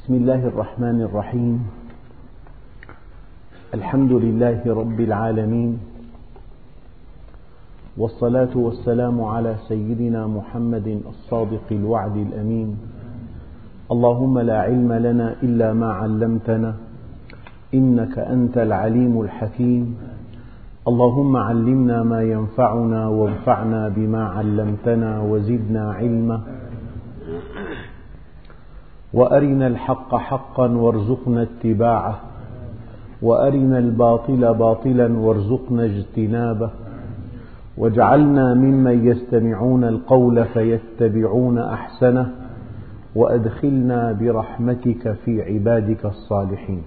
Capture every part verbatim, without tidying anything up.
بسم الله الرحمن الرحيم. الحمد لله رب العالمين، والصلاة والسلام على سيدنا محمد الصادق الوعد الأمين. اللهم لا علم لنا إلا ما علمتنا إنك أنت العليم الحكيم. اللهم علمنا ما ينفعنا وانفعنا بما علمتنا وزدنا علما، وأرنا الحق حقا وارزقنا اتباعه، وأرنا الباطل باطلا وارزقنا اجتنابه، واجعلنا ممن يستمعون القول فيتبعون أحسنه، وأدخلنا برحمتك في عبادك الصالحين.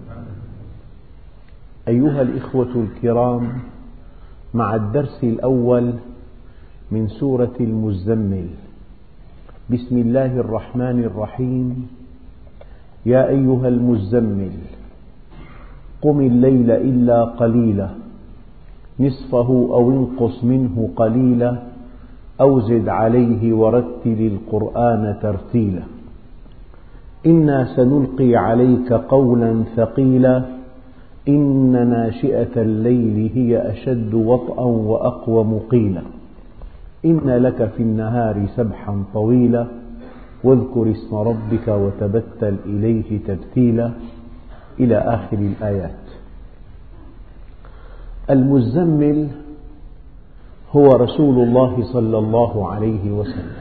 أيها الإخوة الكرام، مع الدرس الأول من سورة المزمل. بسم الله الرحمن الرحيم. يا أيها المزمل قم الليل إلا قليلا نصفه أو انقص منه قليلا أو زد عليه ورتل القرآن ترتيلا إنا سنلقي عليك قولا ثقيلا إن ناشئة الليل هي أشد وطئا وأقوم قيلا إن لك في النهار سبحا طويلا واذكر اسم ربك وتبتل إليه تبتيلا إلى آخر الآيات. المزمل هو رسول الله صلى الله عليه وسلم.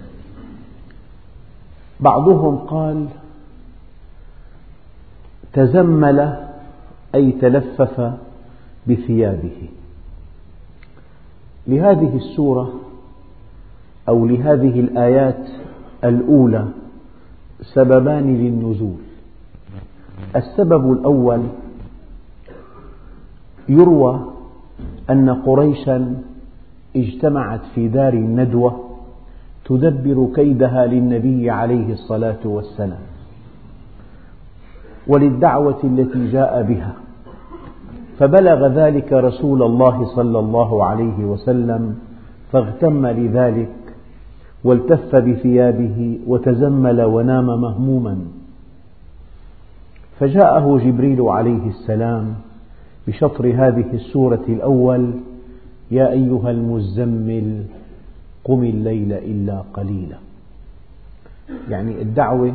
بعضهم قال تزمل أي تلفف بثيابه. لهذه السورة أو لهذه الآيات الأولى سببان للنزول. السبب الأول، يروى أن قريشا اجتمعت في دار الندوة تدبر كيدها للنبي عليه الصلاة والسلام وللدعوة التي جاء بها، فبلغ ذلك رسول الله صلى الله عليه وسلم فاغتم لذلك والتف بثيابه وتزمل ونام مهموما، فجاءه جبريل عليه السلام بشطر هذه السورة الأول: يا أيها المزمل قم الليل إلا قليلا. يعني الدعوة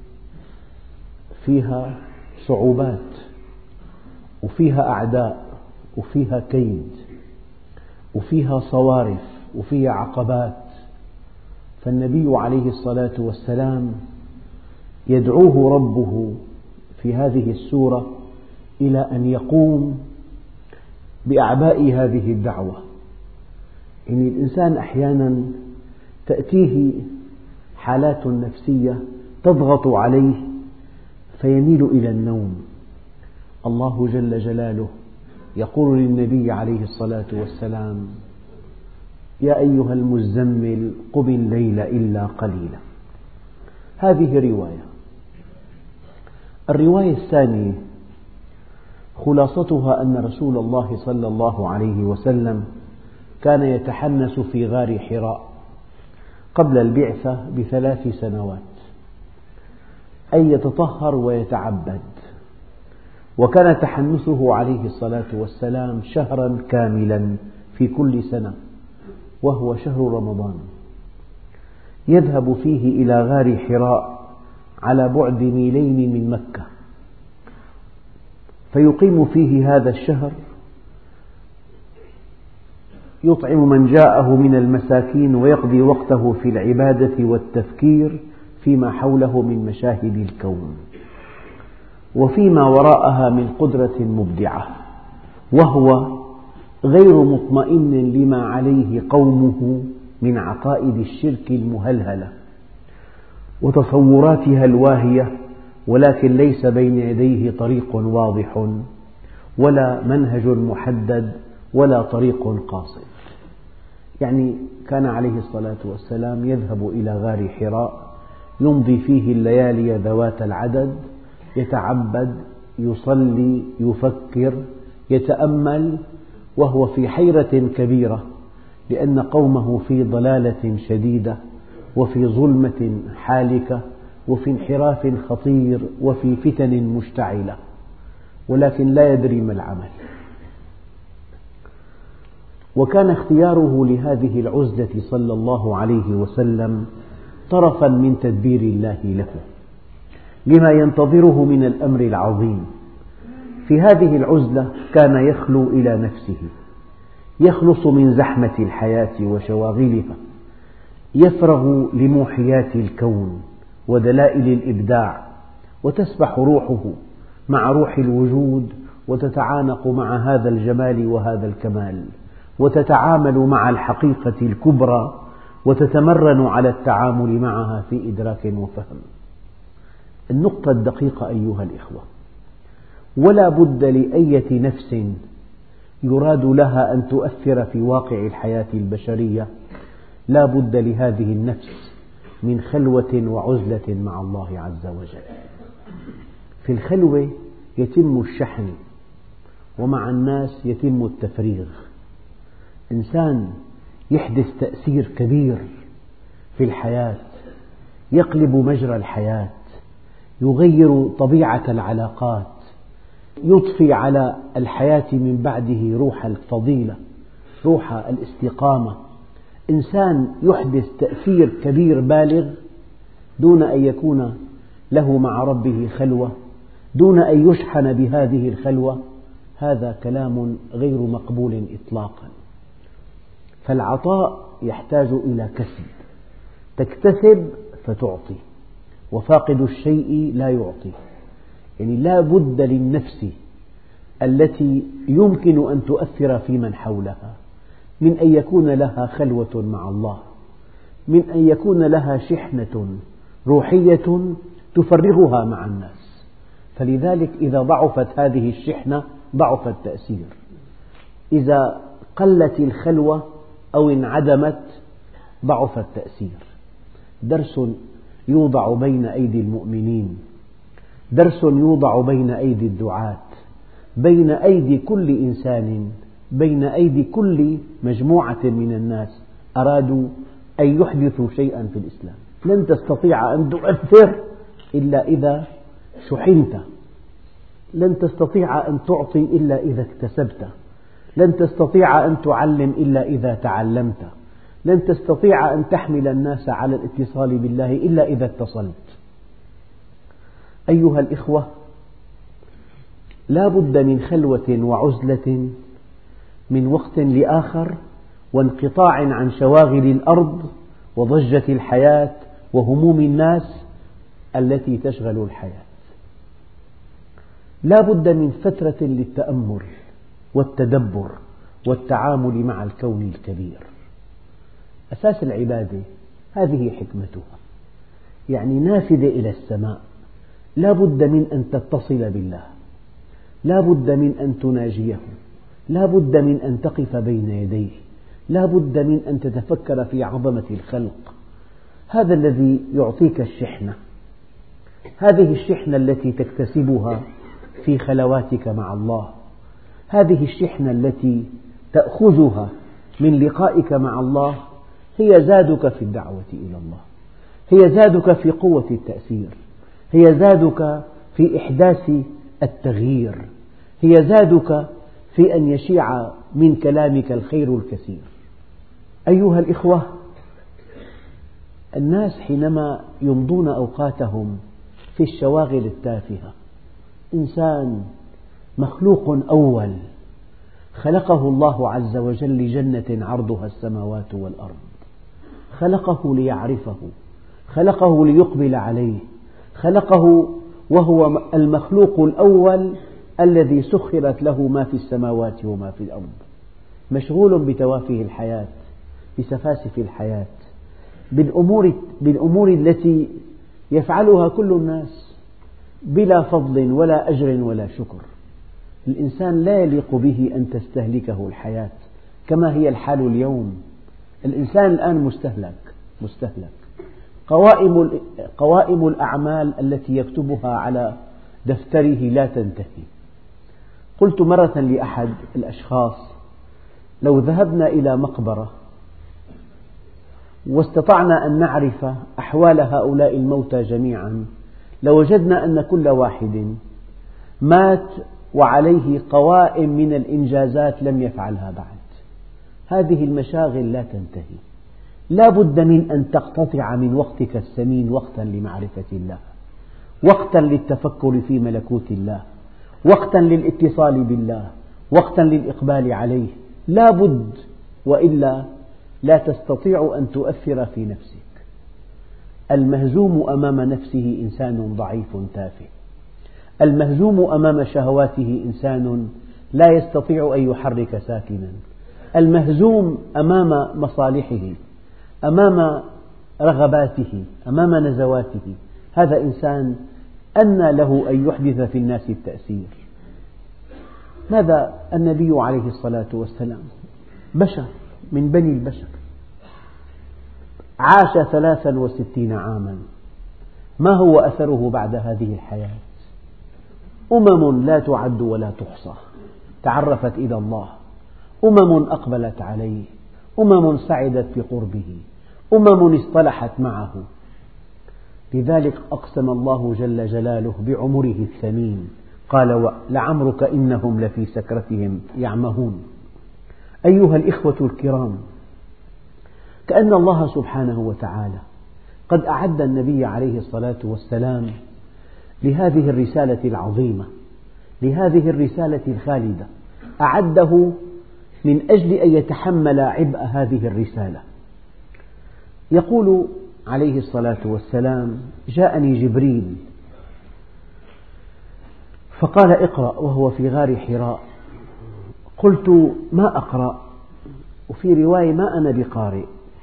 فيها صعوبات وفيها أعداء وفيها كيد وفيها صوارف وفيها عقبات، فالنبي عليه الصلاة والسلام يدعوه ربه في هذه السورة إلى أن يقوم بأعباء هذه الدعوة. إن الإنسان أحيانا تأتيه حالات نفسية تضغط عليه فيميل إلى النوم. الله جل جلاله يقول للنبي عليه الصلاة والسلام: يا أيها المزمل قم الليل إلا قليلا. هذه رواية. الرواية الثانية خلاصتها أن رسول الله صلى الله عليه وسلم كان يتحنس في غار حراء قبل البعثة بثلاث سنوات، أي يتطهر ويتعبد، وكان تحنسه عليه الصلاة والسلام شهرا كاملا في كل سنة، وهو شهر رمضان، يذهب فيه إلى غار حراء على بعد ميلين من مكة، فيقيم فيه هذا الشهر، يطعم من جاءه من المساكين ويقضي وقته في العبادة والتفكير فيما حوله من مشاهد الكون وفيما وراءها من قدرة مبدعة، وهو غير مطمئن لما عليه قومه من عقائد الشرك المهلهلة وتصوراتها الواهية، ولكن ليس بين يديه طريق واضح ولا منهج محدد ولا طريق قاصد. يعني كان عليه الصلاة والسلام يذهب إلى غار حراء يمضي فيه الليالي ذوات العدد، يتعبد، يصلي، يفكر، يتأمل، وهو في حيرة كبيرة لأن قومه في ضلالة شديدة وفي ظلمة حالكة وفي انحراف خطير وفي فتن مشتعلة، ولكن لا يدري ما العمل. وكان اختياره لهذه العزلة صلى الله عليه وسلم طرفا من تدبير الله له لما ينتظره من الأمر العظيم. في هذه العزلة كان يخلو إلى نفسه، يخلص من زحمة الحياة وشواغلها، يفرغ لموحيات الكون ودلائل الإبداع، وتسبح روحه مع روح الوجود وتتعانق مع هذا الجمال وهذا الكمال، وتتعامل مع الحقيقة الكبرى وتتمرن على التعامل معها في إدراك وفهم. النقطة الدقيقة أيها الإخوة، ولا بد لأية نفس يراد لها أن تؤثر في واقع الحياة البشرية، لا بد لهذه النفس من خلوة وعزلة مع الله عز وجل. في الخلوة يتم الشحن، ومع الناس يتم التفريغ. إنسان يحدث تأثير كبير في الحياة، يقلب مجرى الحياة، يغير طبيعة العلاقات، يضفي على الحياة من بعده روح الفضيلة، روح الاستقامة. إنسان يحدث تأثير كبير بالغ دون أن يكون له مع ربه خلوة، دون أن يشحن بهذه الخلوة، هذا كلام غير مقبول إطلاقا. فالعطاء يحتاج إلى كسب، تكتسب فتعطي، وفاقد الشيء لا يعطي. يعني لا بد للنفس التي يمكن أن تؤثر في من حولها من أن يكون لها خلوة مع الله، من أن يكون لها شحنة روحية تفرغها مع الناس. فلذلك إذا ضعفت هذه الشحنة ضعف التأثير، إذا قلت الخلوة أو انعدمت ضعف التأثير. درس يوضع بين أيدي المؤمنين، درس يوضع بين أيدي الدعاة، بين أيدي كل إنسان، بين أيدي كل مجموعة من الناس أرادوا أن يحدثوا شيئا في الإسلام. لن تستطيع أن تؤثر إلا إذا شحنت، لن تستطيع أن تعطي إلا إذا اكتسبت، لن تستطيع أن تعلم إلا إذا تعلمت، لن تستطيع أن تحمل الناس على الاتصال بالله إلا إذا اتصلت. أيها الإخوة، لا بد من خلوة وعزلة من وقت لآخر، وانقطاع عن شواغل الأرض وضجة الحياة وهموم الناس التي تشغل الحياة. لا بد من فترة للتأمل والتدبر والتعامل مع الكون الكبير. أساس العبادة هذه حكمتها، يعني نافذة إلى السماء. لا بد من أن تتصل بالله، لا بد من أن تناجيه، لا بد من أن تقف بين يديه، لا بد من أن تتفكر في عظمة الخلق. هذا الذي يعطيك الشحنة، هذه الشحنة التي تكتسبها في خلواتك مع الله، هذه الشحنة التي تأخذها من لقائك مع الله هي زادك في الدعوة إلى الله، هي زادك في قوة التأثير، هي زادك في إحداث التغيير، هي زادك في أن يشيع من كلامك الخير الكثير. أيها الإخوة، الناس حينما يمضون أوقاتهم في الشواغل التافهة، إنسان مخلوق أول خلقه الله عز وجل لجنة عرضها السماوات والأرض، خلقه ليعرفه، خلقه ليقبل عليه، خلقه وهو المخلوق الأول الذي سخرت له ما في السماوات وما في الأرض، مشغول بتوافه الحياة، بسفاسف الحياة، بالأمور, بالأمور التي يفعلها كل الناس بلا فضل ولا أجر ولا شكر. الإنسان لا يليق به أن تستهلكه الحياة كما هي الحال اليوم. الإنسان الآن مستهلك مستهلك قوائم, قوائم الأعمال التي يكتبها على دفتره لا تنتهي. قلت مرة لأحد الأشخاص: لو ذهبنا إلى مقبرة واستطعنا أن نعرف أحوال هؤلاء الموتى جميعا لوجدنا أن كل واحد مات وعليه قوائم من الإنجازات لم يفعلها بعد. هذه المشاغل لا تنتهي، لا بد من أن تقتطع من وقتك الثمين وقتا لمعرفة الله، وقتا للتفكر في ملكوت الله، وقتا للاتصال بالله، وقتا للإقبال عليه، لا بد، وإلا لا تستطيع أن تؤثر في نفسك. المهزوم أمام نفسه إنسان ضعيف تافه، المهزوم أمام شهواته إنسان لا يستطيع أن يحرك ساكنا، المهزوم أمام مصالحه، أمام رغباته، أمام نزواته، هذا إنسان أنى له أن يحدث في الناس التأثير. ماذا النبي عليه الصلاة والسلام بشر من بني البشر، عاش ثلاثا وستين عاما، ما هو أثره بعد هذه الحياة؟ أمم لا تعد ولا تحصى تعرفت إلى الله، أمم أقبلت عليه، أمم سعدت بقربه، أمم اصطلحت معه. لذلك أقسم الله جل جلاله بعمره الثمين، قال لعمرك إنهم لفي سكرتهم يعمهون. أيها الإخوة الكرام، كأن الله سبحانه وتعالى قد أعد النبي عليه الصلاة والسلام لهذه الرسالة العظيمة، لهذه الرسالة الخالدة، أعده من أجل أن يتحمل عبء هذه الرسالة. يقول عليه الصلاة والسلام: جاءني جبريل فقال اقرأ، وهو في غار حراء. قلت ما أقرأ؟ وفي رواية ما أنا بقارئ.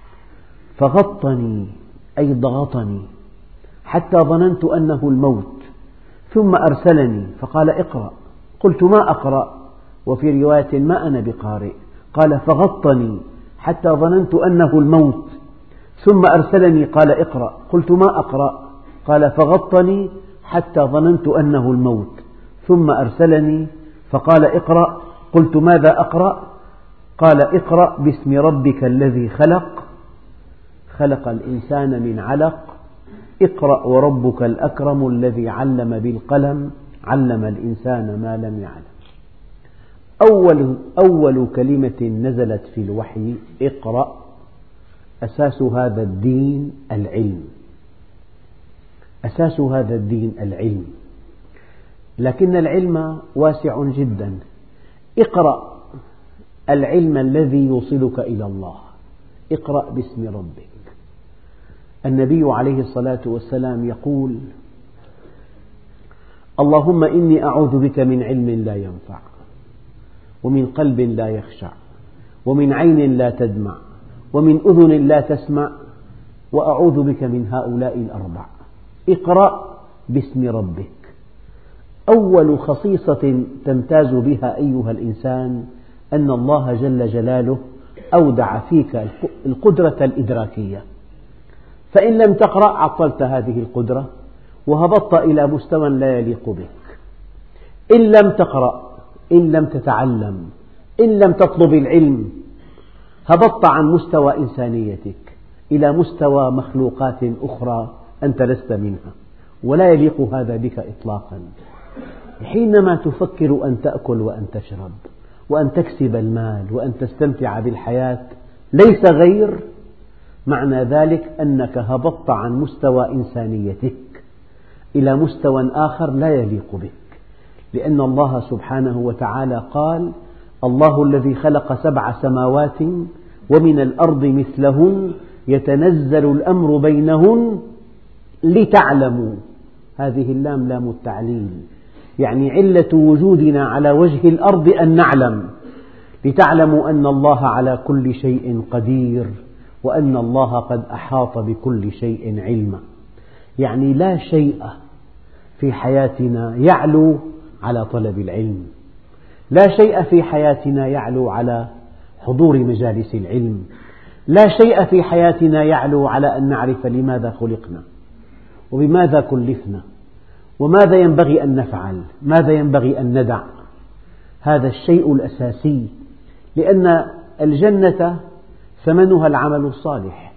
فغطني أي ضغطني حتى ظننت أنه الموت، ثم أرسلني فقال اقرأ. قلت ما أقرأ؟ وفي رواية ما أنا بقارئ. قال فغطني حتى ظننت أنه الموت، ثم أرسلني قال اقرأ. قلت ما أقرأ؟ قال فغطني حتى ظننت أنه الموت، ثم أرسلني فقال اقرأ. قلت ماذا أقرأ؟ قال اقرأ باسم ربك الذي خلق، خلق الإنسان من علق، اقرأ وربك الأكرم الذي علم بالقلم، علم الإنسان ما لم يعلم. أول, أول كلمة نزلت في الوحي اقرأ، أساس هذا الدين العلم، أساس هذا الدين العلم، لكن العلم واسع جدا. اقرأ العلم الذي يوصلك إلى الله، اقرأ باسم ربك. النبي عليه الصلاة والسلام يقول: اللهم إني أعوذ بك من علم لا ينفع، ومن قلب لا يخشع، ومن عين لا تدمع، ومن أذن لا تسمع، وأعوذ بك من هؤلاء الأربع. اقرأ باسم ربك. أول خصيصة تمتاز بها أيها الإنسان أن الله جل جلاله أودع فيك القدرة الإدراكية، فإن لم تقرأ عطلت هذه القدرة وهبطت إلى مستوى لا يليق بك. إن لم تقرأ، إن لم تتعلم، إن لم تطلب العلم، هبطت عن مستوى إنسانيتك إلى مستوى مخلوقات أخرى أنت لست منها، ولا يليق هذا بك إطلاقا. حينما تفكر أن تأكل وأن تشرب وأن تكسب المال وأن تستمتع بالحياة ليس غير، معنى ذلك أنك هبطت عن مستوى إنسانيتك إلى مستوى آخر لا يليق بك، لأن الله سبحانه وتعالى قال: الله الذي خلق سبع سماوات ومن الأرض مثلهن يتنزل الأمر بينهن لتعلموا. هذه اللام لام التعليل، يعني علة وجودنا على وجه الأرض أن نعلم، لتعلموا أن الله على كل شيء قدير، وأن الله قد أحاط بكل شيء علما. يعني لا شيء في حياتنا يعلو على طلب العلم، لا شيء في حياتنا يعلو على حضور مجالس العلم، لا شيء في حياتنا يعلو على أن نعرف لماذا خلقنا وبماذا كلفنا وماذا ينبغي أن نفعل، ماذا ينبغي أن ندع. هذا الشيء الأساسي، لأن الجنة ثمنها العمل الصالح،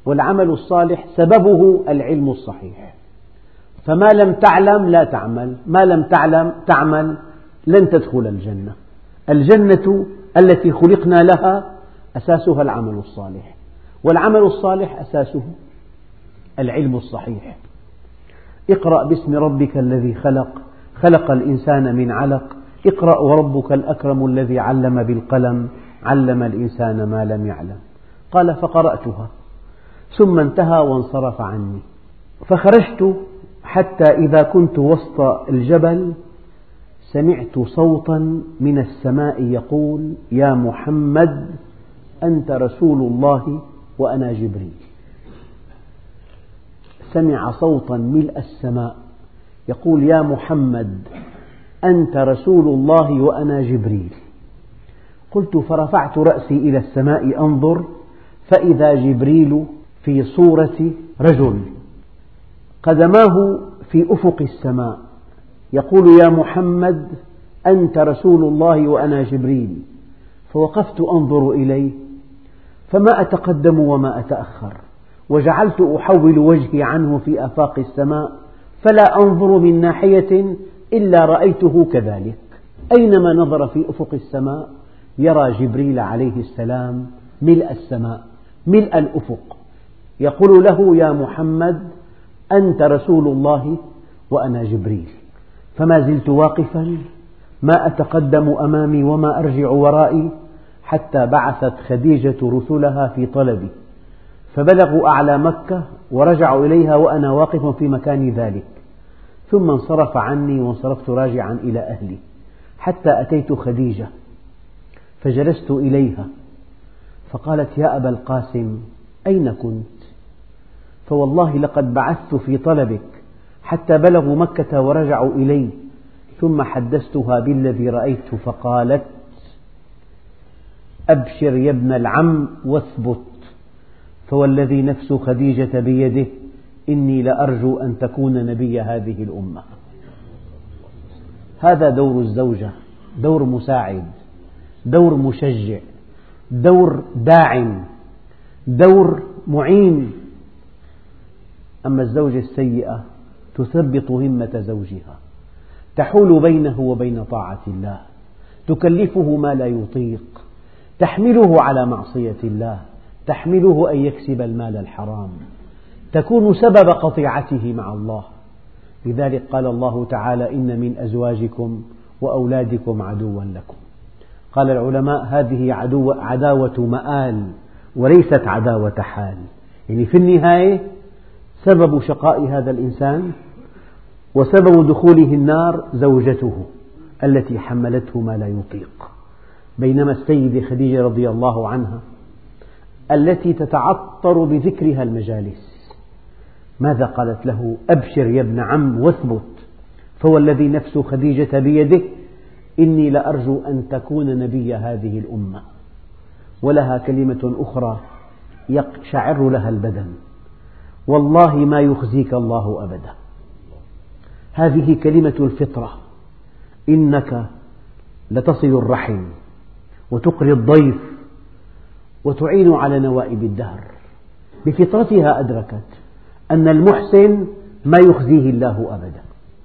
والعمل الصالح سببه العلم الصحيح. فما لم تعلم لا تعمل، ما لم تعلم تعمل لن تدخل الجنة. الجنة التي خلقنا لها أساسها العمل الصالح، والعمل الصالح أساسه العلم الصحيح. اقرأ باسم ربك الذي خلق، خلق الإنسان من علق، اقرأ وربك الأكرم الذي علم بالقلم، علم الإنسان ما لم يعلم. قال فقرأتها ثم انتهى وانصرف عني، فخرجت حتى إذا كنت وسط الجبل سمعت صوتا من السماء يقول يا محمد أنت رسول الله وأنا جبريل. سمع صوتا ملء السماء يقول يا محمد أنت رسول الله وأنا جبريل. قلت فرفعت رأسي إلى السماء أنظر فإذا جبريل في صورة رجل قدماه في أفق السماء يقول يا محمد أنت رسول الله وأنا جبريل. فوقفت أنظر إليه فما أتقدم وما أتأخر، وجعلت أحول وجهي عنه في آفاق السماء فلا أنظر من ناحية إلا رأيته كذلك. أينما نظر في أفق السماء يرى جبريل عليه السلام ملء السماء ملء الأفق يقول له يا محمد أنت رسول الله وأنا جبريل. فما زلت واقفا ما أتقدم أمامي وما أرجع ورائي حتى بعثت خديجة رسلها في طلبي، فبلغوا أعلى مكة ورجعوا إليها وأنا واقف في مكان ذلك، ثم انصرف عني وانصرفت راجعا إلى أهلي حتى أتيت خديجة فجلست إليها فقالت يا أبا القاسم أين كنت؟ فوالله لقد بعثت في طلبك حتى بلغوا مكة ورجعوا إلي، ثم حدثتها بالذي رأيت فقالت أبشر يا ابن العم واثبت، فوالذي نفس خديجة بيده إني لأرجو أن تكون نبي هذه الأمة. هذا دور الزوجة، دور مساعد، دور مشجع، دور داعم، دور معين. أما الزوجة السيئة تثبط همة زوجها، تحول بينه وبين طاعة الله، تكلفه ما لا يطيق، تحمله على معصية الله، تحمله أن يكسب المال الحرام، تكون سبب قطيعته مع الله. لذلك قال الله تعالى إن من أزواجكم وأولادكم عدوا لكم. قال العلماء هذه عدو عداوة مآل وليست عداوة حال، يعني في النهاية سبب شقاء هذا الإنسان وسبب دخوله النار زوجته التي حملته ما لا يطيق. بينما السيدة خديجة رضي الله عنها التي تتعطر بذكرها المجالس ماذا قالت له؟ أبشر يا ابن عم واثبت، فوالذي نفس خديجة بيده إني لأرجو أن تكون نبي هذه الأمة. ولها كلمة أخرى يقشعر لها البدن والله ما يخزيك الله أبدا. هذه كلمة الفطرة، إنك لتصل الرحم وتقري الضيف وتعين على نوائب الدهر. بفطرتها أدركت أن المحسن ما يخزيه الله أبدا.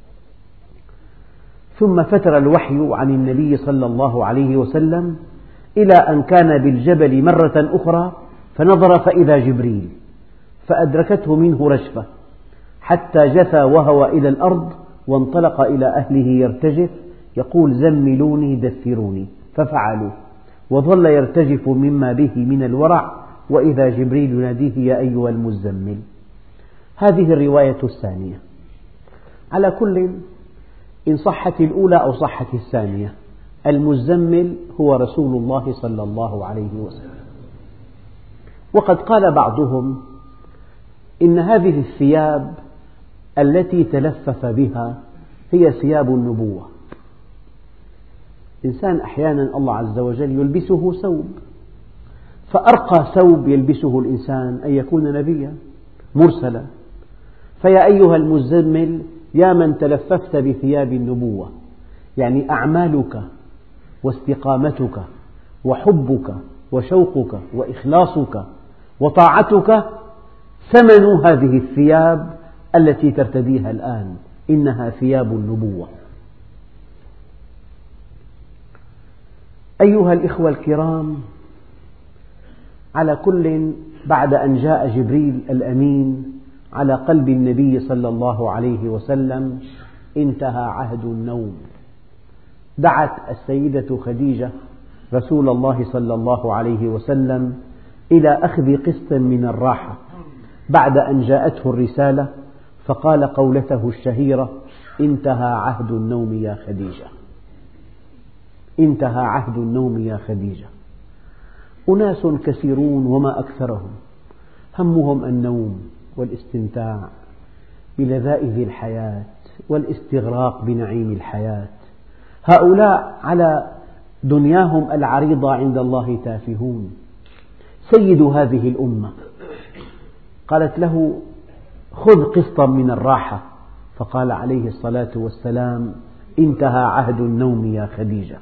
ثم فتر الوحي عن النبي صلى الله عليه وسلم إلى أن كان بالجبل مرة أخرى فنظر فإذا جبريل، فأدركته منه رجفة حتى جثى وهوى إلى الأرض وانطلق إلى أهله يرتجف يقول زملوني دثروني، ففعلوا وظل يرتجف مما به من الورع وإذا جبريل يناديه يا أيها المزمل. هذه الرواية الثانية. على كل إن صحت الأولى أو صحت الثانية المزمل هو رسول الله صلى الله عليه وسلم. وقد قال بعضهم إن هذه الثياب التي تلفف بها هي ثياب النبوة. إنسان أحيانا الله عز وجل يلبسه ثوب، فأرقى ثوب يلبسه الإنسان أن يكون نبيا مرسلا. فيا أيها المزمل يا من تلففت بثياب النبوة، يعني أعمالك واستقامتك وحبك وشوقك وإخلاصك وطاعتك ثمن هذه الثياب التي ترتديها الآن، إنها ثياب النبوة. أيها الإخوة الكرام، على كل، بعد أن جاء جبريل الأمين على قلب النبي صلى الله عليه وسلم انتهى عهد النوم. دعت السيدة خديجة رسول الله صلى الله عليه وسلم إلى أخذ قسط من الراحة بعد أن جاءته الرسالة، فقال قولته الشهيرة: انتهى عهد النوم يا خديجة، انتهى عهد النوم يا خديجة. أناس كثيرون وما أكثرهم همهم النوم والاستمتاع بلذائذ الحياة والاستغراق بنعيم الحياة. هؤلاء على دنياهم العريضة عند الله تافهون. سيد هذه الأمة قالت له: خذ قسطا من الراحة، فقال عليه الصلاة والسلام: انتهى عهد النوم يا خديجة.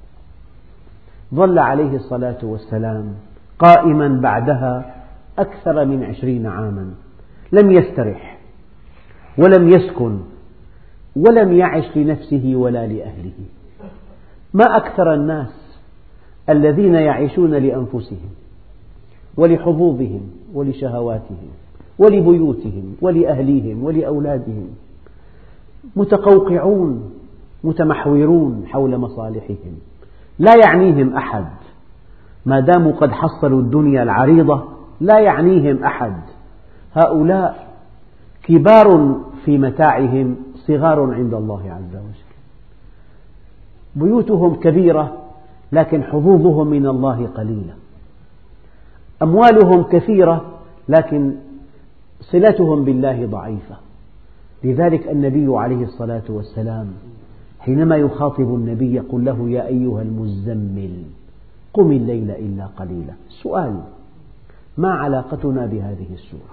ظل عليه الصلاة والسلام قائما بعدها أكثر من عشرين عاما، لم يسترح ولم يسكن ولم يعش لنفسه ولا لأهله. ما أكثر الناس الذين يعيشون لأنفسهم ولحظوظهم ولشهواتهم ولبيوتهم ولأهليهم ولأولادهم، متقوقعون متمحورون حول مصالحهم، لا يعنيهم أحد، ما داموا قد حصلوا الدنيا العريضة لا يعنيهم أحد. هؤلاء كبار في متاعهم، صغار عند الله عز وجل. بيوتهم كبيرة لكن حظوظهم من الله قليلة، أموالهم كثيرة لكن صلتهم بالله ضعيفة. لذلك النبي عليه الصلاة والسلام حينما يخاطب النبي يقول له: يا أيها المزمل قم الليل إلا قليلا. سؤال: ما علاقتنا بهذه السورة؟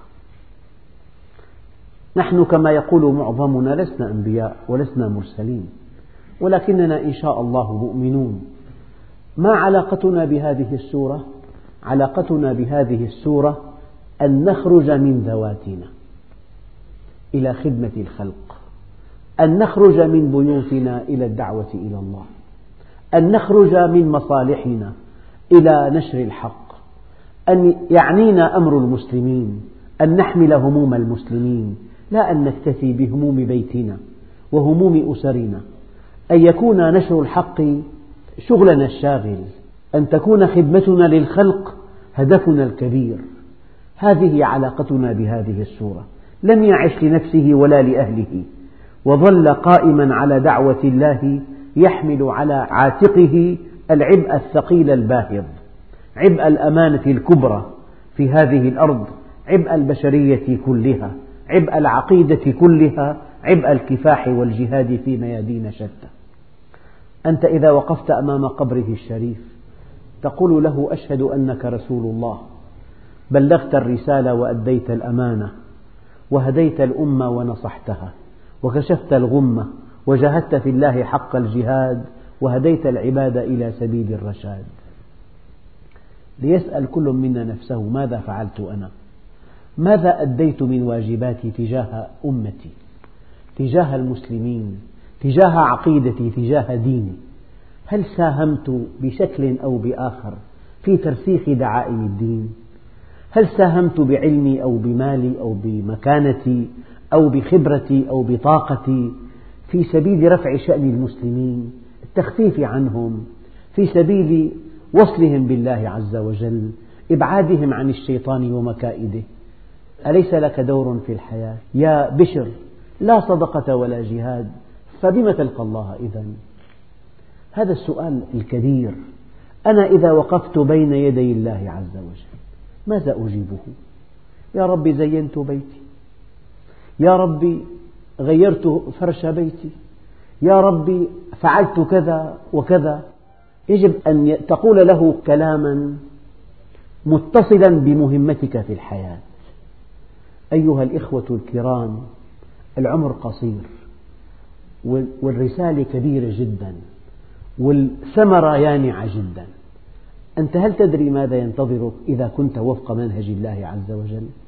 نحن كما يقول معظمنا لسنا أنبياء ولسنا مرسلين، ولكننا إن شاء الله مؤمنون. ما علاقتنا بهذه السورة؟ علاقتنا بهذه السورة أن نخرج من ذواتنا إلى خدمة الخلق، أن نخرج من بيوتنا إلى الدعوة إلى الله، أن نخرج من مصالحنا إلى نشر الحق، أن يعنينا أمر المسلمين، أن نحمل هموم المسلمين، لا أن نكتفي بهموم بيتنا وهموم أسرنا، أن يكون نشر الحق شغلنا الشاغل، أن تكون خدمتنا للخلق هدفنا الكبير. هذه علاقتنا بهذه السورة. لم يعش لنفسه ولا لأهله، وظل قائما على دعوة الله، يحمل على عاتقه العبء الثقيل الباهظ، عبء الأمانة الكبرى في هذه الأرض، عبء البشرية كلها، عبء العقيدة كلها، عبء الكفاح والجهاد في ميادين شتى. أنت إذا وقفت أمام قبره الشريف تقول له: أشهد أنك رسول الله، بلغت الرسالة وأديت الأمانة وهديت الأمة ونصحتها وكشفت الغمة وجاهدت في الله حق الجهاد وهديت العباد إلى سبيل الرشاد. ليسأل كل منا نفسه: ماذا فعلت أنا؟ ماذا أديت من واجباتي تجاه أمتي، تجاه المسلمين، تجاه عقيدتي، تجاه ديني؟ هل ساهمت بشكل أو بآخر في ترسيخ دعائم الدين؟ هل ساهمت بعلمي أو بمالي أو بمكانتي أو بخبرتي أو بطاقتي في سبيل رفع شأن المسلمين، التخفيف عنهم، في سبيل وصلهم بالله عز وجل، إبعادهم عن الشيطان ومكائده؟ أليس لك دور في الحياة؟ يا بشر، لا صدقة ولا جهاد، فبم تلقى الله إذن؟ هذا السؤال الكبير. أنا إذا وقفت بين يدي الله عز وجل ماذا أجيبه؟ يا ربي زينت بيتي، يا ربي غيرت فرش بيتي، يا ربي فعلت كذا وكذا. يجب أن تقول له كلاما متصلا بمهمتك في الحياة. أيها الإخوة الكرام، العمر قصير والرسالة كبيرة جدا والثمرة يانعة جدا. أنت هل تدري ماذا ينتظرك إذا كنت وفق منهج الله عز وجل؟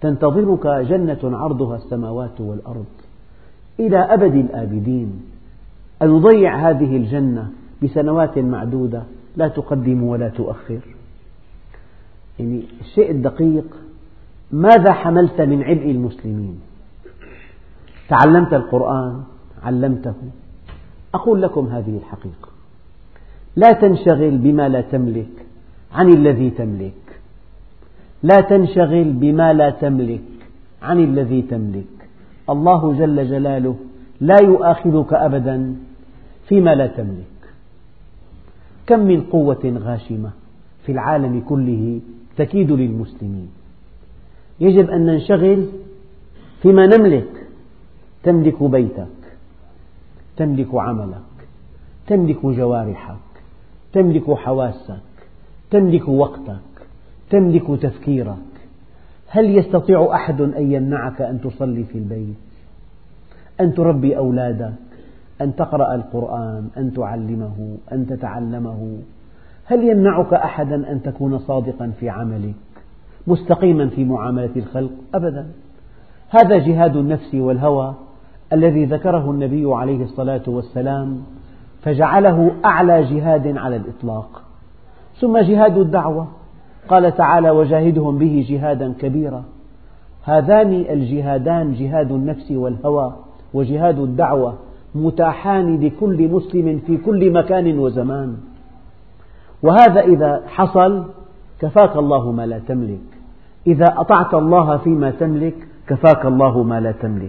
تنتظرك جنة عرضها السماوات والأرض إلى أبد الآبدين. أن نضيع هذه الجنة بسنوات معدودة، لا تقدم ولا تؤخر. يعني الشيء الدقيق، ماذا حملت من عبء المسلمين؟ تعلمت القرآن، علمته. أقول لكم هذه الحقيقة: لا تنشغل بما لا تملك عن الذي تملك. لا تنشغل بما لا تملك عن الذي تملك. الله جل جلاله لا يؤاخذك أبدا فيما لا تملك. كم من قوة غاشمة في العالم كله تكيد للمسلمين. يجب أن ننشغل فيما نملك. تملك بيتك، تملك عملك، تملك جوارحك، تملك حواسك، تملك وقتك، تملك تفكيرك. هل يستطيع أحد أن يمنعك أن تصلي في البيت، أن تربي أولادك، أن تقرأ القرآن، أن تعلمه، أن تتعلمه؟ هل يمنعك أحد أن تكون صادقا في عملك، مستقيما في معاملة الخلق؟ أبدا. هذا جهاد النفس والهوى الذي ذكره النبي عليه الصلاة والسلام فجعله أعلى جهاد على الإطلاق. ثم جهاد الدعوة، قال تعالى: وجاهدهم به جهادا كبيرا. هذان الجهادان، جهاد النفس والهوى وجهاد الدعوة، متاحان لكل مسلم في كل مكان وزمان. وهذا إذا حصل كفاك الله ما لا تملك. إذا أطعت الله فيما تملك كفاك الله ما لا تملك.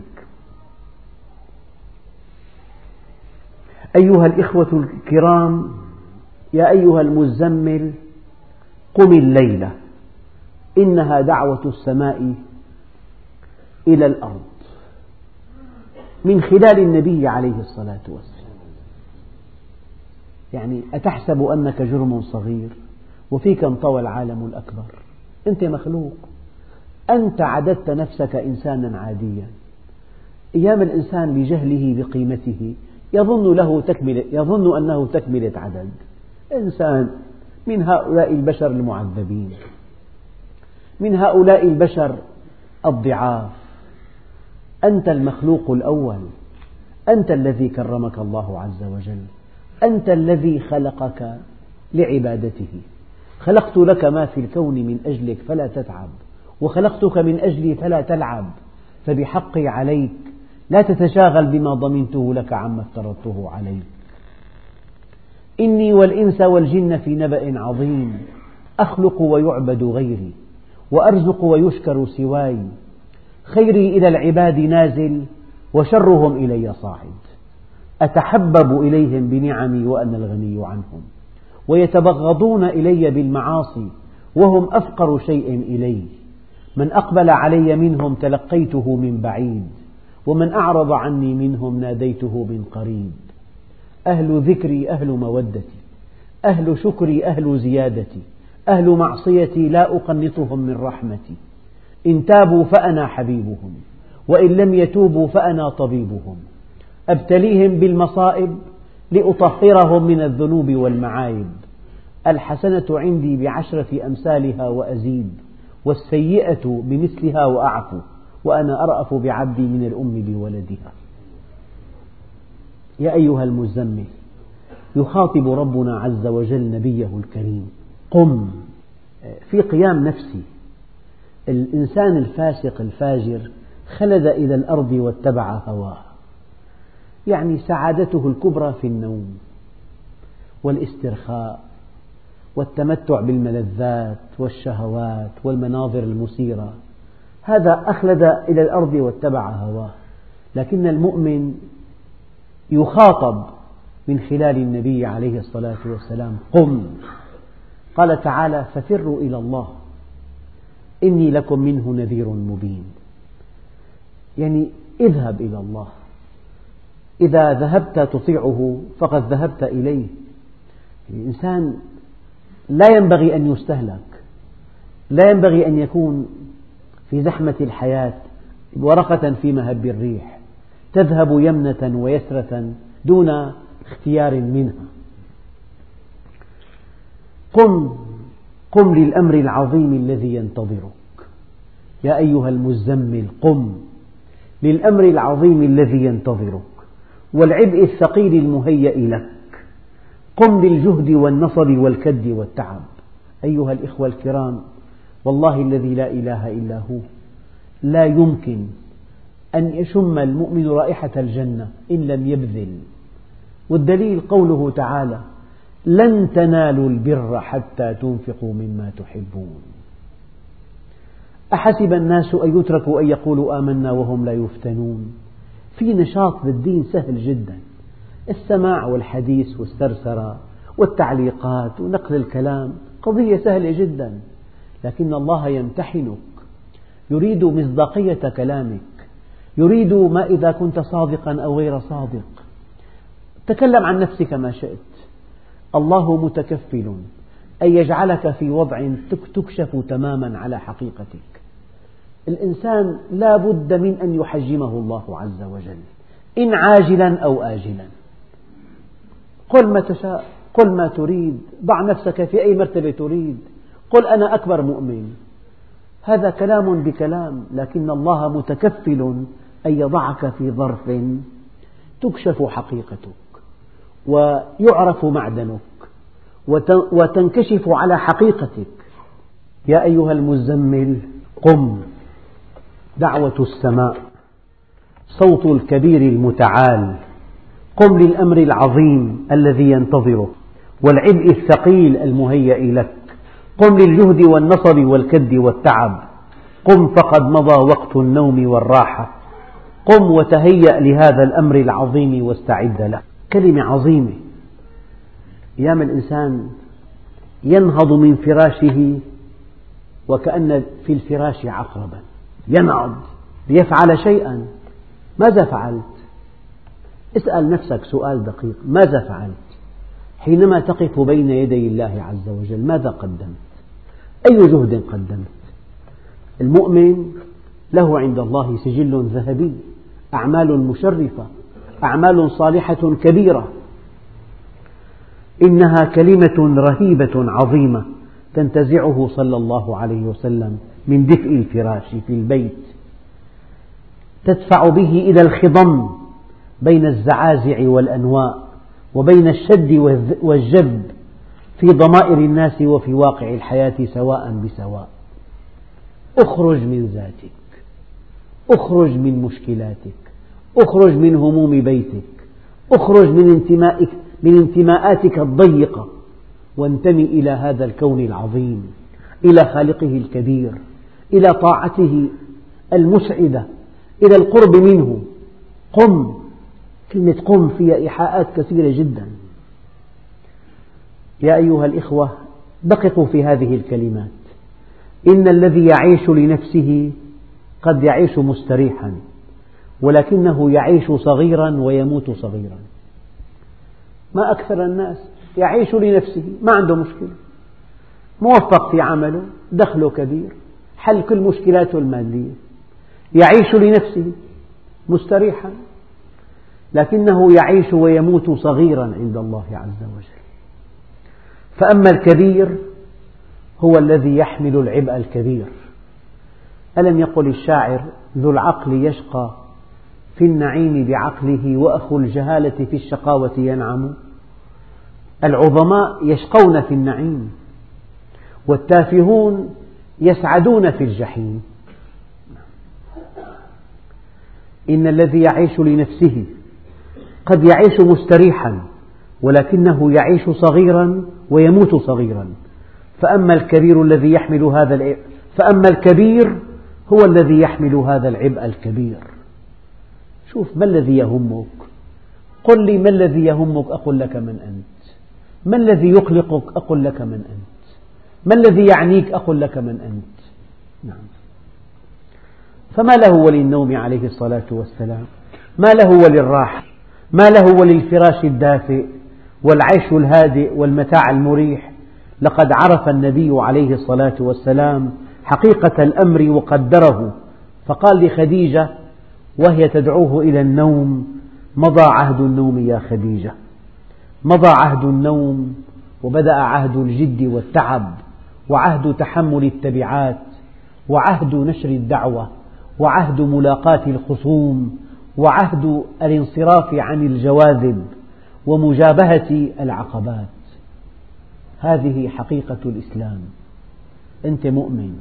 أيها الإخوة الكرام، يا أيها المزمل، قم الليلة، إنها دعوة السماء إلى الأرض، من خلال النبي عليه الصلاة والسلام. يعني أتحسب أنك جرم صغير وفيك انطوى العالم الأكبر؟ أنت مخلوق. أنت عددت نفسك إنسانا عاديا. أيام الإنسان لجهله بقيمته يظن, له تكملة يظن أنه تكملة عدد. إنسان من هؤلاء البشر المعذبين، من هؤلاء البشر الضعاف. أنت المخلوق الأول، أنت الذي كرمك الله عز وجل، أنت الذي خلقك لعبادته. خلقت لك ما في الكون من أجلك فلا تتعب، وخلقتك من أجلي فلا تلعب. فبحقي عليك لا تتشاغل بما ضمنته لك عما افترضته عليك. إني والإنس والجن في نبأ عظيم، أخلق ويعبد غيري، وأرزق ويشكر سواي. خيري إلى العباد نازل، وشرهم إلي صاعد. أتحبب إليهم بنعمي وأنا الغني عنهم، ويتبغضون إلي بالمعاصي وهم أفقر شيء إلي. من أقبل علي منهم تلقيته من بعيد، ومن أعرض عني منهم ناديته من قريب. أهل ذكري أهل مودتي، أهل شكري أهل زيادتي، أهل معصيتي لا أقنطهم من رحمتي. إن تابوا فأنا حبيبهم، وإن لم يتوبوا فأنا طبيبهم. أبتليهم بالمصائب لأطهرهم من الذنوب والمعايب. الحسنة عندي بعشرة أمثالها وأزيد، والسيئة بمثلها وأعفو، وأنا أرأف بعبدي من الأم بولدها. يا أيها المزمل، يخاطب ربنا عز وجل نبيه الكريم: قم. في قيام نفسي. الإنسان الفاسق الفاجر خلد إلى الأرض واتبع هواه، يعني سعادته الكبرى في النوم والاسترخاء والتمتع بالملذات والشهوات والمناظر المثيرة. هذا أخلد إلى الأرض واتبع هواه. لكن المؤمن يخاطب من خلال النبي عليه الصلاة والسلام: قم. قال تعالى: ففروا إلى الله إني لكم منه نذير مبين. يعني اذهب إلى الله. إذا ذهبت تطيعه فقد ذهبت إليه. الإنسان لا ينبغي أن يستهلك، لا ينبغي أن يكون في زحمة الحياة ورقة في مهب الريح تذهب يمنة ويسرة دون اختيار منها. قم قم للأمر العظيم الذي ينتظرك. يا أيها المزمل قم للأمر العظيم الذي ينتظرك والعبء الثقيل المهيأ لك، قم بالجهد والنصب والكد والتعب. أيها الإخوة الكرام، والله الذي لا إله إلا هو لا يمكن أن يشم المؤمن رائحة الجنة إن لم يبذل، والدليل قوله تعالى: لن تنالوا البر حتى تنفقوا مما تحبون. أحسب الناس أن يتركوا أن يقولوا آمنا وهم لا يفتنون. في نشاط بالدين سهل جدا، السماع والحديث والسرسرة والتعليقات ونقل الكلام قضية سهلة جدا، لكن الله يمتحنك، يريد مصداقية كلامك، يريد ما إذا كنت صادقا أو غير صادق. تكلم عن نفسك ما شئت، الله متكفل أن يجعلك في وضع تكشف تماما على حقيقتك. الإنسان لا بد من أن يحجمه الله عز وجل، إن عاجلا أو آجلا. قل ما تشاء، قل ما تريد، ضع نفسك في أي مرتبة تريد، قل أنا أكبر مؤمن. هذا كلام بكلام، لكن الله متكفل أن يضعك في ظرف تكشف حقيقتك ويعرف معدنك وتنكشف على حقيقتك. يا أيها المزمل قم، دعوة السماء، صوت الكبير المتعال، قم للأمر العظيم الذي ينتظرك والعبء الثقيل المهيأ لك، قم للجهد والنصب والكد والتعب، قم فقد مضى وقت النوم والراحة، قم وتهيأ لهذا الأمر العظيم واستعد له. كلمة عظيمة. أيام الإنسان ينهض من فراشه وكأن في الفراش عقربا، ينهض ليفعل شيئا. ماذا فعلت؟ اسأل نفسك سؤال دقيق: ماذا فعلت حينما تقف بين يدي الله عز وجل؟ ماذا قدمت؟ أي جهد قدمت؟ المؤمن له عند الله سجل ذهبي، أعمال مشرفة، أعمال صالحة كبيرة، إنها كلمة رهيبة عظيمة تنتزعه صلى الله عليه وسلم من دفء الفراش في البيت، تدفع به إلى الخضم بين الزعازع والأنواء وبين الشد والجذب في ضمائر الناس وفي واقع الحياة سواء بسواء. اخرج من ذاتك، اخرج من مشكلاتك، اخرج من هموم بيتك، اخرج من انتمائك من انتماءاتك الضيقة، وانتمي إلى هذا الكون العظيم، إلى خالقه الكبير، إلى طاعته المسعدة، إلى القرب منه. قم. كلمة قم فيها إيحاءات كثيرة جدا. يا أيها الإخوة، دققوا في هذه الكلمات. إن الذي يعيش لنفسه قد يعيش مستريحا، ولكنه يعيش صغيرا ويموت صغيرا. ما أكثر الناس يعيش لنفسه، ما عنده مشكلة، موفق في عمله، دخله كبير، حل كل مشكلاته المادية، يعيش لنفسه مستريحا، لكنه يعيش ويموت صغيرا عند الله عز وجل. فأما الكبير هو الذي يحمل العبء الكبير. ألم يقل الشاعر: ذو العقل يشقى في النعيم بعقله، وأخو الجهالة في الشقاوة ينعم. العظماء يشقون في النعيم، والتافهون يسعدون في الجحيم. إن الذي يعيش لنفسه قد يعيش مستريحا، ولكنه يعيش صغيرا ويموت صغيرا. فأما الكبير الذي يحمل هذا العبء فأما الكبير هو الذي يحمل هذا العبء الكبير. شوف، ما الذي يهمك؟ قل لي ما الذي يهمك أقول لك من أنت. ما الذي يقلقك أقول لك من أنت. ما الذي يعنيك أقول لك من أنت. نعم. فما له وللنوم عليه الصلاة والسلام، ما له وللراحة، ما له وللفراش الدافئ والعيش الهادئ والمتاع المريح. لقد عرف النبي عليه الصلاة والسلام حقيقة الأمر وقدره، فقال لخديجة وهي تدعوه إلى النوم: مضى عهد النوم يا خديجة، مضى عهد النوم، وبدأ عهد الجد والتعب وعهد تحمل التبعات وعهد نشر الدعوة، وعهد ملاقاة الخصوم، وعهد الانصراف عن الجواذب، ومجابهة العقبات. هذه حقيقة الإسلام. أنت مؤمن،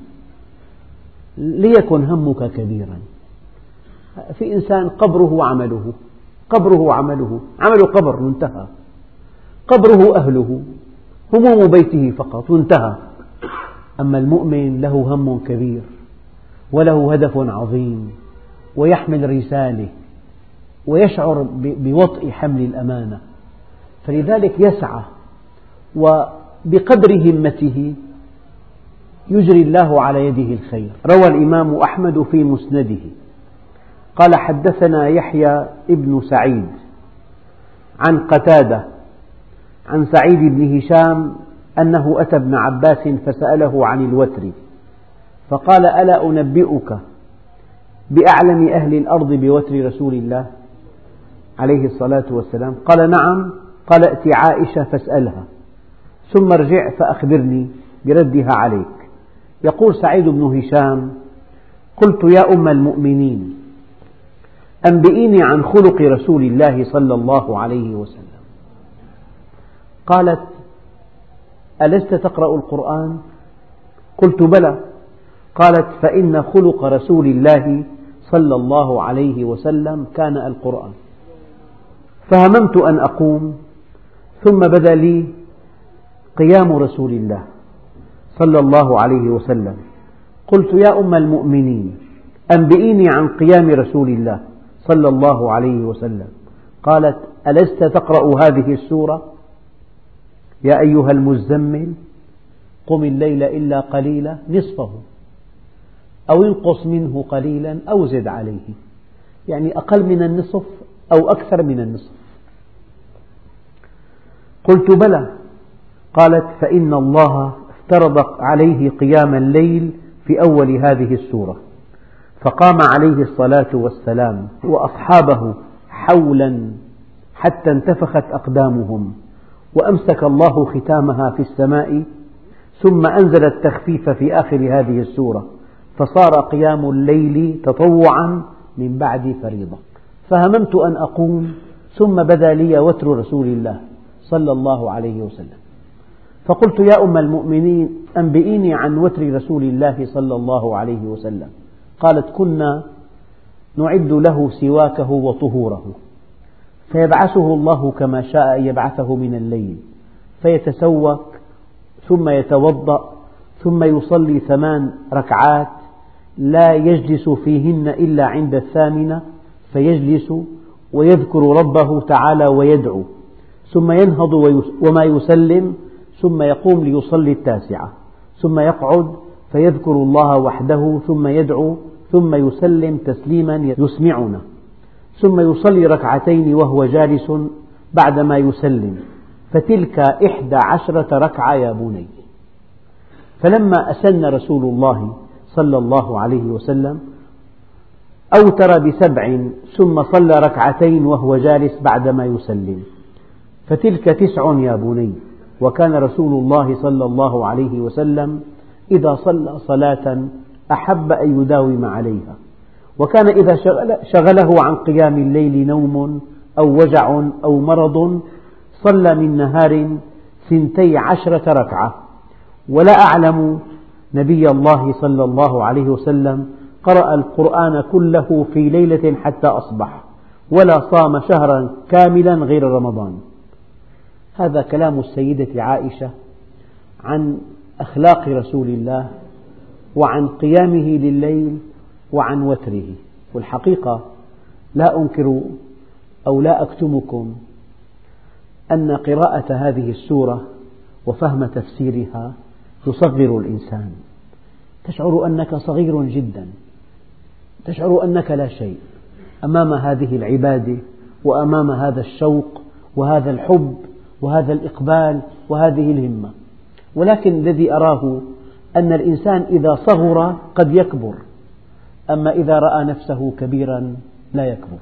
ليكن همك كبيرا. في إنسان قبره وعمله، قبره وعمله، عمله قبر وانتهى، قبره أهله، هموم بيته فقط وانتهى. أما المؤمن له هم كبير، وله هدف عظيم، ويحمل رسالة، ويشعر بوطء حمل الأمانة، فلذلك يسعى، وبقدر همته يجري الله على يده الخير. روى الإمام أحمد في مسنده قال: حدثنا يحيى ابن سعيد عن قتادة عن سعيد بن هشام أنه أتى ابن عباس فسأله عن الوتر، فقال: ألا أنبئك بأعلم أهل الأرض بوتر رسول الله عليه الصلاة والسلام؟ قال: نعم. قال: ائت عائشة فاسألها، ثم ارجع فأخبرني بردها عليك. يقول سعيد بن هشام: قلت: يا أم المؤمنين، أنبئيني عن خلق رسول الله صلى الله عليه وسلم. قالت: ألست تقرأ القرآن؟ قلت: بلى. قالت: فإن خلق رسول الله صلى الله عليه وسلم كان القرآن. فهممت أن أقوم، ثم بدا لي قيام رسول الله صلى الله عليه وسلم. قلت: يا أم المؤمنين، أنبئيني عن قيام رسول الله صلى الله عليه وسلم. قالت: ألست تقرأ هذه السورة؟ يا أيها المزمل قم الليل إلا قليلا نصفه أو انقص منه قليلا أو زد عليه، يعني أقل من النصف أو أكثر من النصف. قلت: بلى. قالت: فإن الله افترض عليه قيام الليل في أول هذه السورة، فقام عليه الصلاة والسلام وأصحابه حولا حتى انتفخت أقدامهم، وأمسك الله ختامها في السماء، ثم أنزل التخفيف في آخر هذه السورة، فصار قيام الليل تطوعا من بعد فريضة. فهممت أن أقوم، ثم بدا لي وتر رسول الله صلى الله عليه وسلم، فقلت: يا أم المؤمنين، أنبئيني عن وتر رسول الله صلى الله عليه وسلم. قالت: كنا نعد له سواكه وطهوره، فيبعثه الله كما شاء أن يبعثه من الليل، فيتسوك ثم يتوضأ ثم يصلي ثمان ركعات لا يجلس فيهن إلا عند الثامنة، فيجلس ويذكر ربه تعالى ويدعو، ثم ينهض وما يسلم، ثم يقوم ليصلي التاسعة، ثم يقعد فيذكر الله وحده، ثم يدعو، ثم يسلم تسليما يسمعنا، ثم يصلي ركعتين وهو جالس بعدما يسلم، فتلك إحدى عشرة ركعة يا بني. فلما أسن رسول الله صلى الله عليه وسلم أوتر بسبع، ثم صلى ركعتين وهو جالس بعدما يسلم، فتلك تسع يا بني. وكان رسول الله صلى الله عليه وسلم إذا صلى صلاة أحب أن يداوم عليها، وكان إذا شغله عن قيام الليل نوم أو وجع أو مرض صلى من نهار ثنتي عشرة ركعة. ولا أعلم نبي الله صلى الله عليه وسلم قرأ القرآن كله في ليلة حتى أصبح، ولا صام شهرا كاملا غير رمضان. هذا كلام السيدة عائشة عن أخلاق رسول الله، وعن قيامه لليل، وعن وتره. والحقيقة لا أنكر أو لا أكتمكم أن قراءة هذه السورة وفهم تفسيرها تصغر الإنسان، تشعر أنك صغير جدا، تشعر أنك لا شيء أمام هذه العبادة، وأمام هذا الشوق وهذا الحب وهذا الإقبال وهذه الهمة. ولكن الذي أراه أن الإنسان إذا صغر قد يكبر، أما إذا رأى نفسه كبيرا لا يكبر.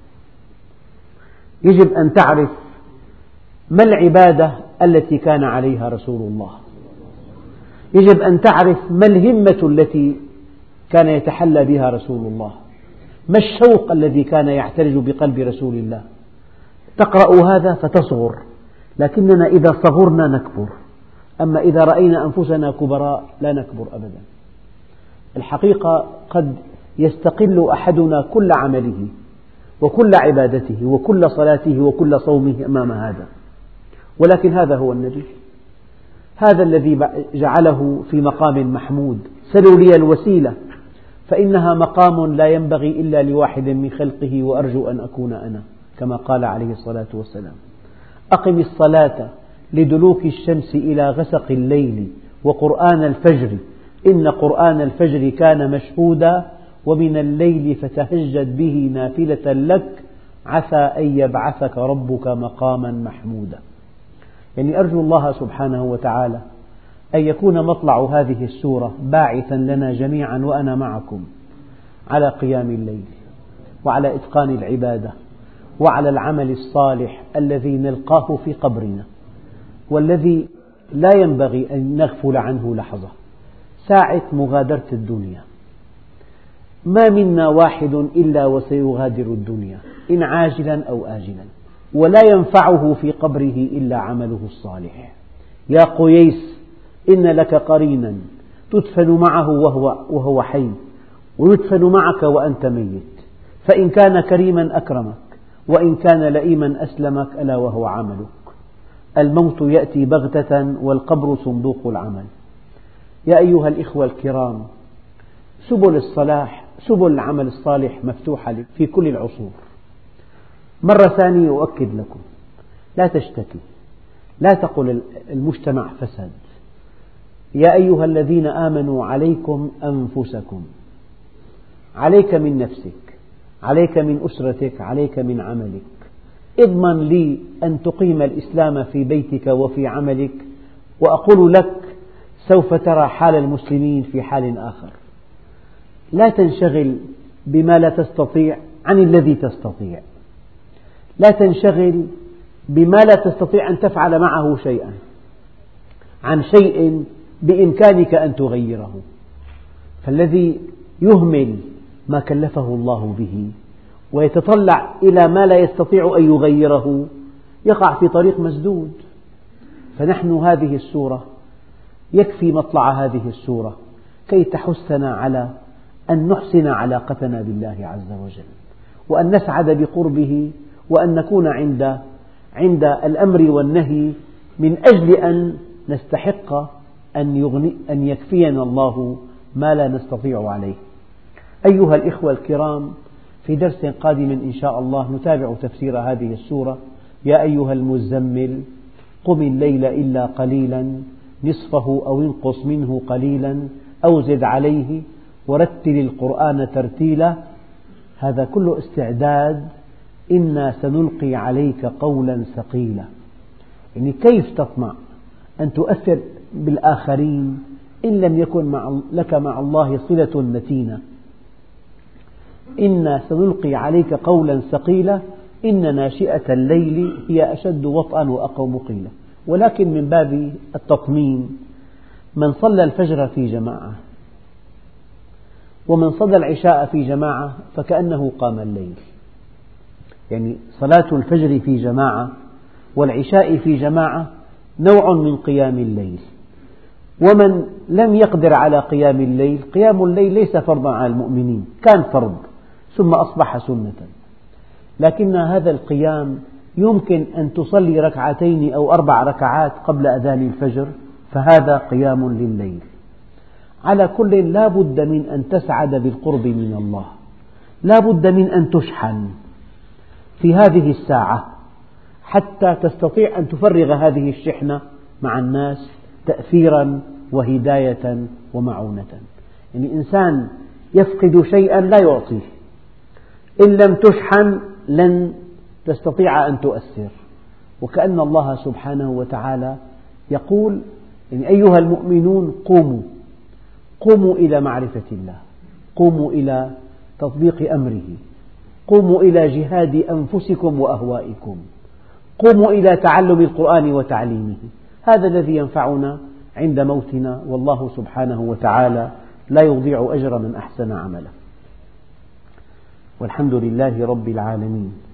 يجب أن تعرف ما العبادة التي كان عليها رسول الله، يجب أن تعرف ما الهمة التي كان يتحلى بها رسول الله؟ ما الشوق الذي كان يعترج بقلب رسول الله؟ تقرأ هذا فتصغر، لكننا إذا صغرنا نكبر، أما إذا رأينا أنفسنا كبراء لا نكبر أبدا. الحقيقة قد يستقل أحدنا كل عمله وكل عبادته وكل صلاته وكل صومه أمام هذا، ولكن هذا هو النبي، هذا الذي جعله في مقام محمود. سلوا لي الوسيلة فإنها مقام لا ينبغي إلا لواحد من خلقه وأرجو أن أكون أنا، كما قال عليه الصلاة والسلام: أقم الصلاة لدلوك الشمس إلى غسق الليل وقرآن الفجر إن قرآن الفجر كان مشهودا ومن الليل فتهجد به نافلة لك عسى أن يبعثك ربك مقاما محمودا. يعني أرجو الله سبحانه وتعالى أن يكون مطلع هذه السورة باعثا لنا جميعا وأنا معكم على قيام الليل وعلى إتقان العبادة وعلى العمل الصالح الذي نلقاه في قبرنا، والذي لا ينبغي أن نغفل عنه لحظة. ساعة مغادرة الدنيا، ما منا واحد إلا وسيغادر الدنيا إن عاجلا أو آجلا، ولا ينفعه في قبره إلا عمله الصالح. يا قيس إن لك قرينا تدفن معه وهو, وهو حي ويدفن معك وأنت ميت، فإن كان كريما أكرمك وإن كان لئيما أسلمك، ألا وهو عملك. الموت يأتي بغتة والقبر صندوق العمل. يا أيها الإخوة الكرام، سبل الصلاح سبل العمل الصالح مفتوحة في كل العصور. مرة ثانية أؤكد لكم: لا تشتكي، لا تقل المجتمع فسد. يا أيها الذين آمنوا عليكم أنفسكم، عليك من نفسك، عليك من أسرتك، عليك من عملك. اضمن لي أن تقيم الإسلام في بيتك وفي عملك، وأقول لك سوف ترى حال المسلمين في حال آخر. لا تنشغل بما لا تستطيع عن الذي تستطيع، لا تنشغل بما لا تستطيع أن تفعل معه شيئا عن شيء بإمكانك أن تغيره. فالذي يهمل ما كلفه الله به ويتطلع إلى ما لا يستطيع أن يغيره يقع في طريق مسدود. فنحن هذه السورة يكفي مطلع هذه السورة كي تحثنا على أن نحسن علاقتنا بالله عز وجل، وأن نسعد بقربه، وأن نكون عند عند الأمر والنهي من أجل أن نستحق أن يغني أن يكفينا الله ما لا نستطيع عليه. أيها الإخوة الكرام، في درس قادم إن شاء الله نتابع تفسير هذه السورة. يا أيها المزمل قم الليل إلا قليلا نصفه أو انقص منه قليلا أو زد عليه ورتل القرآن ترتيلا. هذا كله استعداد. إنا سنلقي عليك قولا ثقيلا. يعني كيف تطمع أن تؤثر بالآخرين إن لم يكن مع لك مع الله صلة متينة؟ إنا سنلقي عليك قولا ثقيلا إن ناشئة الليل هي أشد وطئا وأقوم قيلا. ولكن من باب التطمين، من صلى الفجر في جماعة ومن صلى العشاء في جماعة فكأنه قام الليل. يعني صلاة الفجر في جماعة والعشاء في جماعة نوع من قيام الليل. ومن لم يقدر على قيام الليل، قيام الليل ليس فرضا على المؤمنين، كان فرض ثم أصبح سنة، لكن هذا القيام يمكن أن تصلي ركعتين أو أربع ركعات قبل أذان الفجر، فهذا قيام لليل. على كل لا بد من أن تسعد بالقرب من الله، لا بد من أن تشحن في هذه الساعة حتى تستطيع أن تفرغ هذه الشحنة مع الناس تأثيرا وهداية ومعونة. يعني إنسان يفقد شيئا لا يعطيه، إن لم تشحن لن تستطيع أن تؤثر. وكأن الله سبحانه وتعالى يقول: يعني أيها المؤمنون قوموا قوموا إلى معرفة الله، قوموا إلى تطبيق أمره، قوموا إلى جهاد أنفسكم وأهوائكم، قوموا إلى تعلم القرآن وتعليمه. هذا الذي ينفعنا عند موتنا، والله سبحانه وتعالى لا يضيع أجر من أحسن عملا. والحمد لله رب العالمين.